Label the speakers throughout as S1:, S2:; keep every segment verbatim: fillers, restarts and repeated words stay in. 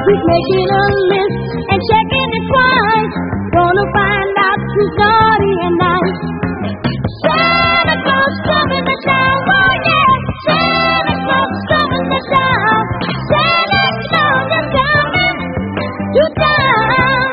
S1: He's making a list and checking it twice. Gonna find out who's naughty and nice. Santa Claus coming to town, oh yeah. Santa Claus coming to town. Santa Claus is coming to town.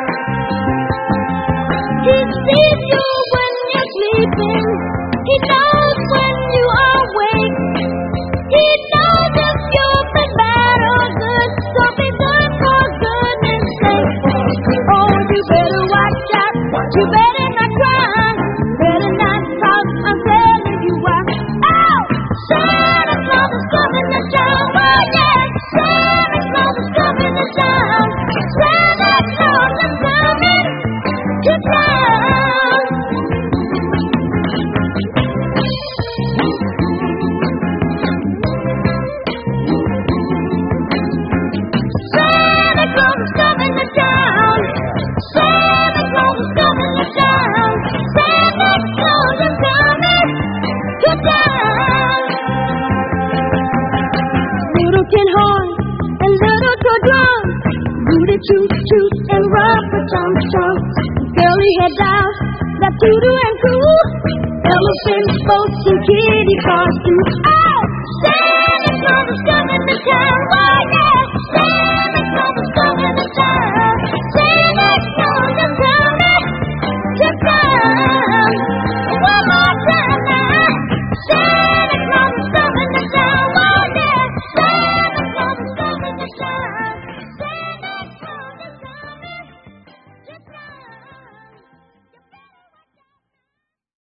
S1: He sees you when you're sleeping. He knows when you are awake. He knows if you've been bad or good. So be good for goodness sake. Oh, you better watch out. You better not cry. Better not talk. I'm telling you why. Oh, Santa Claus is coming to town. Oh yeah, Santa Claus is coming to town. Santa Claus is coming to town. Santa Claus is coming to town. Santa Claus is coming to town. Santa Claus is coming to town. Little tin horn and little toy drum, booty toot toot and rubber tum tum. Girly head dolls that toodle and cool. Elephant boats and kitty cars too. Oh, Santa Claus is coming to town.